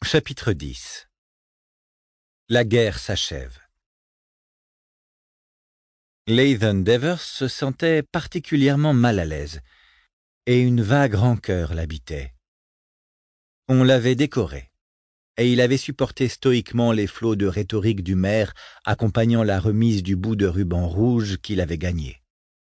Chapitre 10. La guerre s'achève. Lathan Devers se sentait particulièrement mal à l'aise, et une vague rancœur l'habitait. On l'avait décoré, et il avait supporté stoïquement les flots de rhétorique du maire accompagnant la remise du bout de ruban rouge qu'il avait gagné.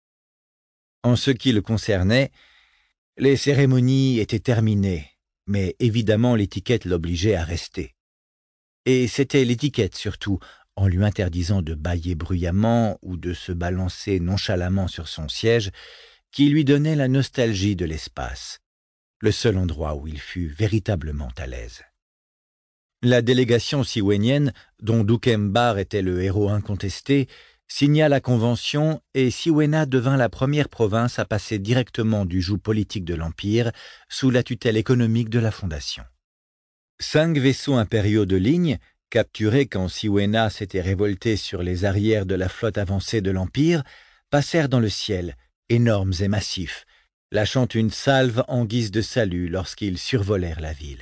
En ce qui le concernait, les cérémonies étaient terminées, mais évidemment l'étiquette l'obligeait à rester. Et c'était l'étiquette surtout, en lui interdisant de bâiller bruyamment ou de se balancer nonchalamment sur son siège, qui lui donnait la nostalgie de l'espace, le seul endroit où il fut véritablement à l'aise. La délégation siwénienne, dont Dukembar était le héros incontesté, signa la convention et Siwéna devint la première province à passer directement du joug politique de l'Empire sous la tutelle économique de la Fondation. 5 vaisseaux impériaux de ligne, capturés quand Siwéna s'était révolté sur les arrières de la flotte avancée de l'Empire, passèrent dans le ciel, énormes et massifs, lâchant une salve en guise de salut lorsqu'ils survolèrent la ville.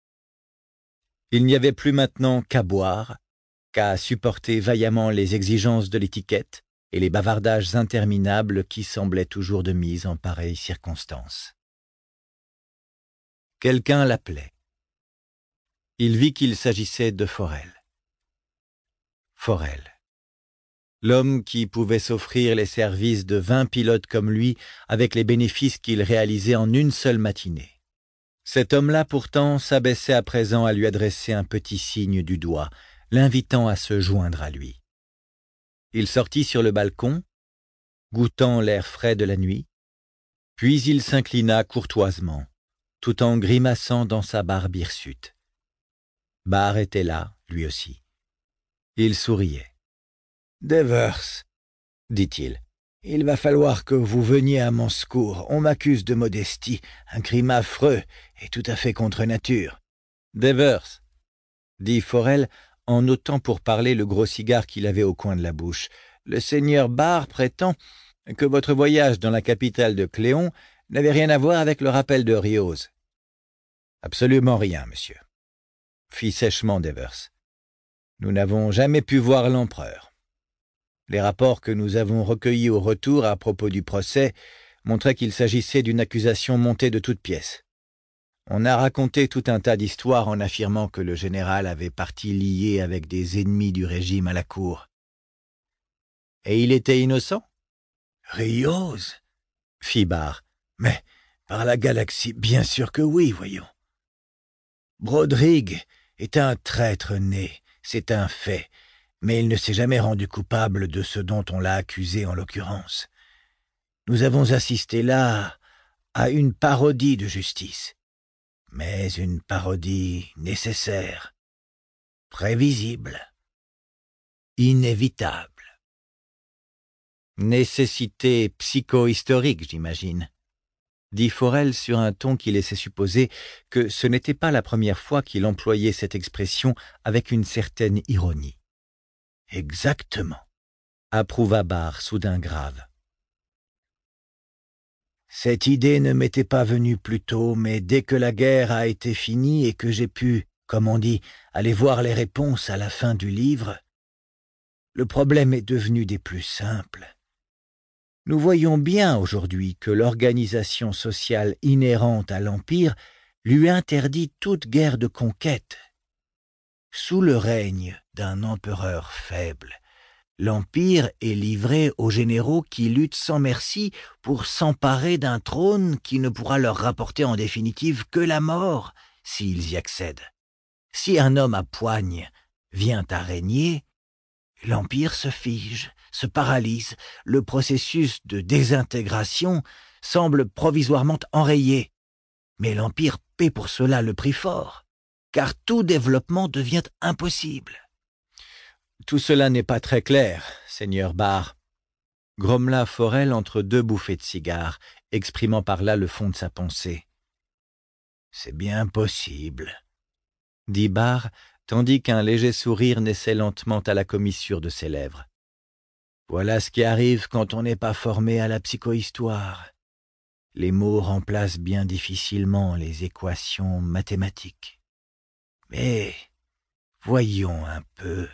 Il n'y avait plus maintenant qu'à boire, qu'à supporter vaillamment les exigences de l'étiquette et les bavardages interminables qui semblaient toujours de mise en pareille circonstance. Quelqu'un l'appelait. Il vit qu'il s'agissait de Forel. Forel. L'homme qui pouvait s'offrir les services de 20 pilotes comme lui avec les bénéfices qu'il réalisait en une seule matinée. Cet homme-là pourtant s'abaissait à présent à lui adresser un petit signe du doigt, l'invitant à se joindre à lui. Il sortit sur le balcon, goûtant l'air frais de la nuit, puis il s'inclina courtoisement, tout en grimaçant dans sa barbe hirsute. Barr était là, lui aussi. Il souriait. « Devers, dit-il, il va falloir que vous veniez à mon secours. On m'accuse de modestie, un crime affreux et tout à fait contre nature. »« Devers, dit Forel, en ôtant pour parler le gros cigare qu'il avait au coin de la bouche. Le seigneur Barr prétend que votre voyage dans la capitale de Cléon n'avait rien à voir avec le rappel de Riose. »« Absolument rien, monsieur, » fit sèchement Devers. « Nous n'avons jamais pu voir l'empereur. Les rapports que nous avons recueillis au retour à propos du procès montraient qu'il s'agissait d'une accusation montée de toutes pièces. On a raconté tout un tas d'histoires en affirmant que le général avait parti lié avec des ennemis du régime à la cour. Et il était innocent ? Riose, fit Barr. Mais, par la galaxie, bien sûr que oui, voyons. Brodrigue est un traître né, c'est un fait, mais il ne s'est jamais rendu coupable de ce dont on l'a accusé en l'occurrence. Nous avons assisté là à une parodie de justice, mais une parodie nécessaire, prévisible, inévitable. Nécessité psychohistorique, j'imagine, dit Forel sur un ton qui laissait supposer que ce n'était pas la première fois qu'il employait cette expression avec une certaine ironie. Exactement, approuva Barr, soudain grave. Cette idée ne m'était pas venue plus tôt, mais dès que la guerre a été finie et que j'ai pu, comme on dit, aller voir les réponses à la fin du livre, le problème est devenu des plus simples. Nous voyons bien aujourd'hui que l'organisation sociale inhérente à l'Empire lui interdit toute guerre de conquête. Sous le règne d'un empereur faible, l'Empire est livré aux généraux qui luttent sans merci pour s'emparer d'un trône qui ne pourra leur rapporter en définitive que la mort s'ils y accèdent. Si un homme à poigne vient à régner, l'Empire se fige, se paralyse, le processus de désintégration semble provisoirement enrayé. Mais l'Empire paie pour cela le prix fort, car tout développement devient impossible. Tout cela n'est pas très clair, seigneur Barr, grommela Forel entre 2 bouffées de cigare, exprimant par là le fond de sa pensée. C'est bien possible, dit Barr, tandis qu'un léger sourire naissait lentement à la commissure de ses lèvres. Voilà ce qui arrive quand on n'est pas formé à la psychohistoire. Les mots remplacent bien difficilement les équations mathématiques. Mais voyons un peu.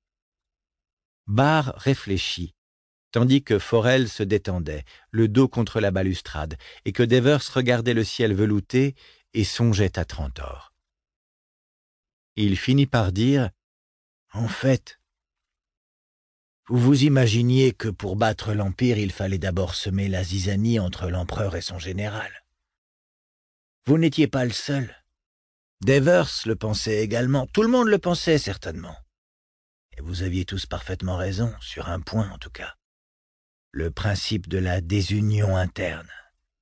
Barr réfléchit, tandis que Forel se détendait, le dos contre la balustrade, et que Devers regardait le ciel velouté et songeait à Trantor. Il finit par dire « En fait, vous vous imaginiez que pour battre l'Empire, il fallait d'abord semer la zizanie entre l'empereur et son général. Vous n'étiez pas le seul. Devers le pensait également, tout le monde le pensait certainement. Et vous aviez tous parfaitement raison, sur un point en tout cas. Le principe de la désunion interne.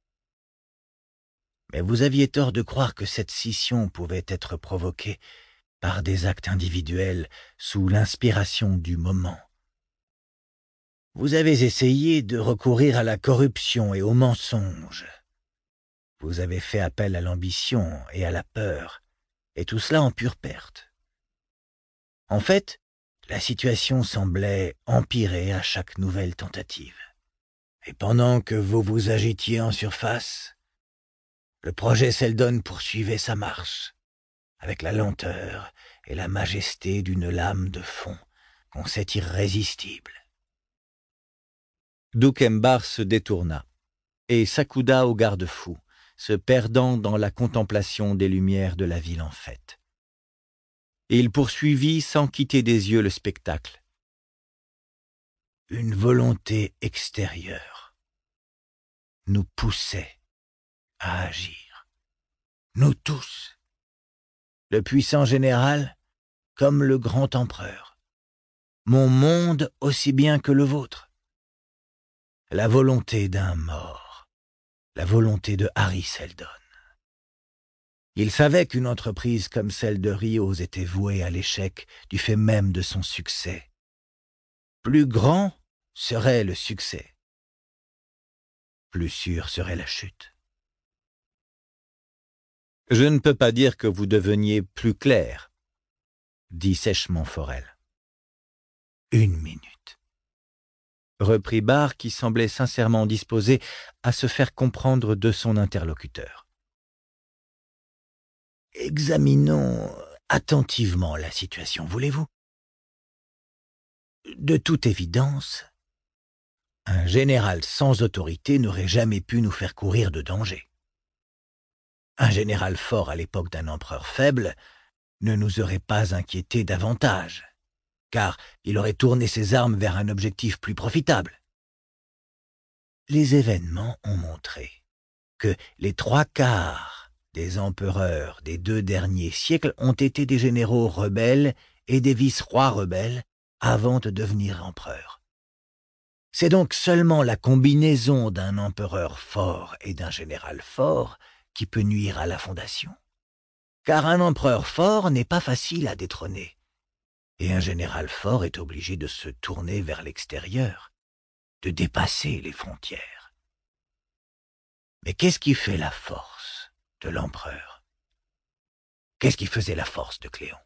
Mais vous aviez tort de croire que cette scission pouvait être provoquée par des actes individuels sous l'inspiration du moment. Vous avez essayé de recourir à la corruption et au mensonge. Vous avez fait appel à l'ambition et à la peur, et tout cela en pure perte. En fait, la situation semblait empirer à chaque nouvelle tentative. Et pendant que vous vous agitiez en surface, le projet Seldon poursuivait sa marche, avec la lenteur et la majesté d'une lame de fond qu'on sait irrésistible. Dukembar se détourna et s'accouda au garde-fou, se perdant dans la contemplation des lumières de la ville en fête. Et il poursuivit sans quitter des yeux le spectacle. Une volonté extérieure nous poussait à agir. Nous tous. Le puissant général comme le grand empereur. Mon monde aussi bien que le vôtre. La volonté d'un mort. La volonté de Harry Seldon. Il savait qu'une entreprise comme celle de Rios était vouée à l'échec du fait même de son succès. Plus grand serait le succès. Plus sûre serait la chute. « Je ne peux pas dire que vous deveniez plus clair, » dit sèchement Forel. « Une minute, » reprit Barr qui semblait sincèrement disposé à se faire comprendre de son interlocuteur. « Examinons attentivement la situation, voulez-vous ? De toute évidence, un général sans autorité n'aurait jamais pu nous faire courir de danger. Un général fort à l'époque d'un empereur faible ne nous aurait pas inquiétés davantage, car il aurait tourné ses armes vers un objectif plus profitable. Les événements ont montré que les 3/4 des empereurs des 2 derniers siècles ont été des généraux rebelles et des vice-rois rebelles avant de devenir empereurs. C'est donc seulement la combinaison d'un empereur fort et d'un général fort qui peut nuire à la fondation. Car un empereur fort n'est pas facile à détrôner, et un général fort est obligé de se tourner vers l'extérieur, de dépasser les frontières. Mais qu'est-ce qui fait la force de l'empereur? Qu'est-ce qui faisait la force de Cléon?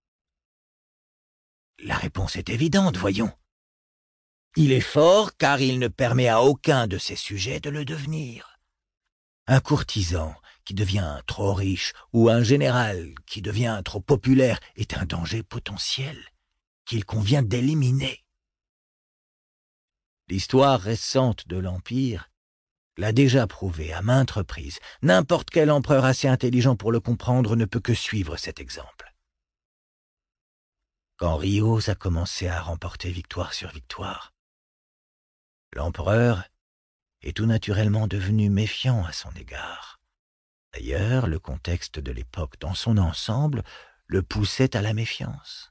La réponse est évidente, voyons. Il est fort car il ne permet à aucun de ses sujets de le devenir. Un courtisan qui devient trop riche ou un général qui devient trop populaire est un danger potentiel qu'il convient d'éliminer. L'histoire récente de l'Empire l'a déjà prouvé à maintes reprises. N'importe quel empereur assez intelligent pour le comprendre ne peut que suivre cet exemple. Quand Rios a commencé à remporter victoire sur victoire, l'empereur est tout naturellement devenu méfiant à son égard. D'ailleurs, le contexte de l'époque dans son ensemble le poussait à la méfiance.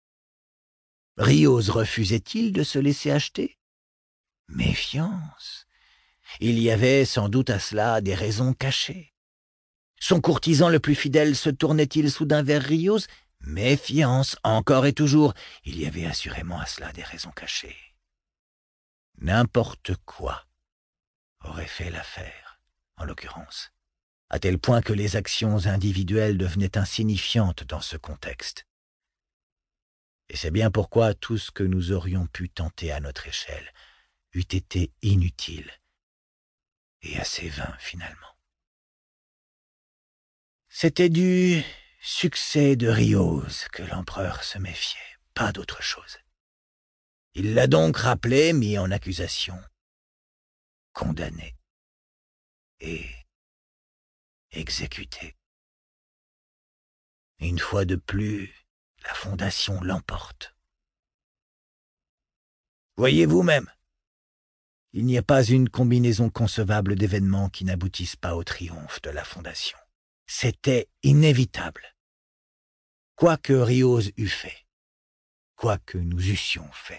Rios refusait-il de se laisser acheter? Méfiance. Il y avait sans doute à cela des raisons cachées. Son courtisan le plus fidèle se tournait-il soudain vers Rios? Méfiance, encore et toujours. Il y avait assurément à cela des raisons cachées. N'importe quoi aurait fait l'affaire, en l'occurrence, à tel point que les actions individuelles devenaient insignifiantes dans ce contexte. Et c'est bien pourquoi tout ce que nous aurions pu tenter à notre échelle eût été inutile et assez vain finalement. C'était du succès de Riose que l'empereur se méfiait, pas d'autre chose. Il l'a donc rappelé, mis en accusation, condamné et exécuté. Une fois de plus, la Fondation l'emporte. Voyez vous-même, il n'y a pas une combinaison concevable d'événements qui n'aboutissent pas au triomphe de la Fondation. C'était inévitable. Quoi que Riose eût fait, quoi que nous eussions fait.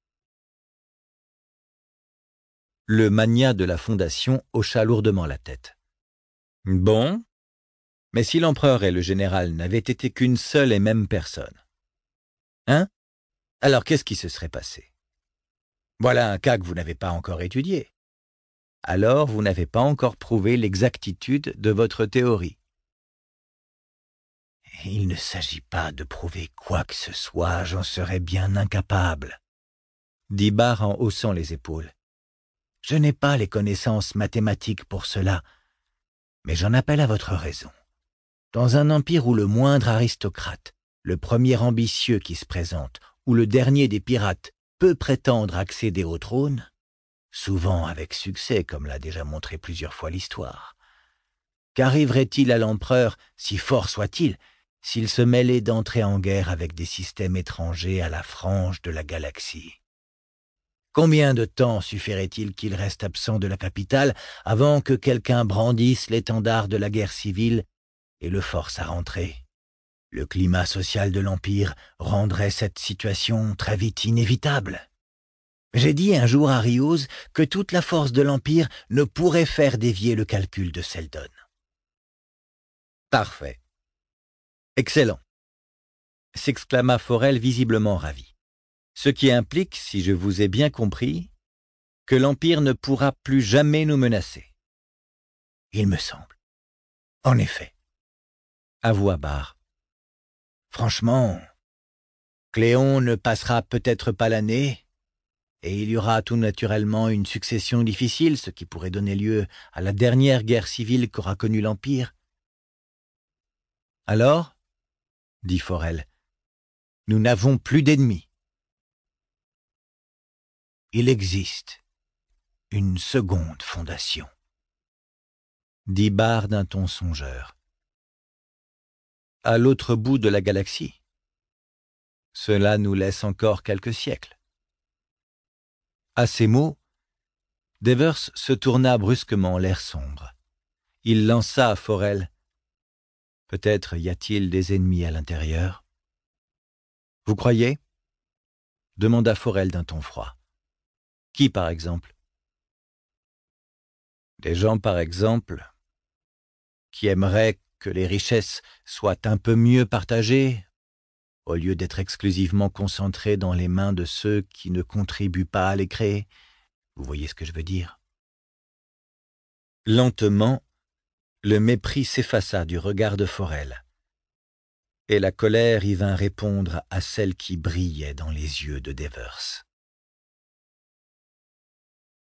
Le magnat de la Fondation hocha lourdement la tête. Bon, mais si l'empereur et le général n'avaient été qu'une seule et même personne. Hein? Alors qu'est-ce qui se serait passé? Voilà un cas que vous n'avez pas encore étudié. Alors vous n'avez pas encore prouvé l'exactitude de votre théorie. Il ne s'agit pas de prouver quoi que ce soit, j'en serais bien incapable, dit Barre en haussant les épaules. Je n'ai pas les connaissances mathématiques pour cela, mais j'en appelle à votre raison. Dans un empire où le moindre aristocrate, le premier ambitieux qui se présente, ou le dernier des pirates peut prétendre accéder au trône, souvent avec succès, comme l'a déjà montré plusieurs fois l'histoire, qu'arriverait-il à l'empereur, si fort soit-il, s'il se mêlait d'entrer en guerre avec des systèmes étrangers à la frange de la galaxie? Combien de temps suffirait-il qu'il reste absent de la capitale avant que quelqu'un brandisse l'étendard de la guerre civile et le force à rentrer? Le climat social de l'Empire rendrait cette situation très vite inévitable. J'ai dit un jour à Riose que toute la force de l'Empire ne pourrait faire dévier le calcul de Seldon. Parfait. Excellent, s'exclama Forel visiblement ravi. Ce qui implique, si je vous ai bien compris, que l'Empire ne pourra plus jamais nous menacer. Il me semble. En effet. Avoua Barre. Franchement, Cléon ne passera peut-être pas l'année, et il y aura tout naturellement une succession difficile, ce qui pourrait donner lieu à la dernière guerre civile qu'aura connue l'Empire. Alors, dit Forel, nous n'avons plus d'ennemis. Il existe une seconde fondation, dit Barre d'un ton songeur. À l'autre bout de la galaxie. Cela nous laisse encore quelques siècles. À ces mots, Devers se tourna brusquement, l'air sombre. Il lança à Forel. Peut-être y a-t-il des ennemis à l'intérieur. Vous croyez? Demanda Forel d'un ton froid. Qui, par exemple? Des gens, par exemple, qui aimeraient que les richesses soient un peu mieux partagées, au lieu d'être exclusivement concentrées dans les mains de ceux qui ne contribuent pas à les créer. Vous voyez ce que je veux dire? Lentement, le mépris s'effaça du regard de Forel, et la colère y vint répondre à celle qui brillait dans les yeux de Devers.